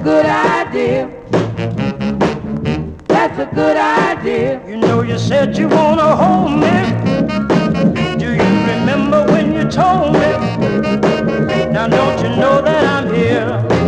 good idea. That's a good idea. You know you said you wanna hold me. Do you remember when you told me? Now don't you know that I'm here?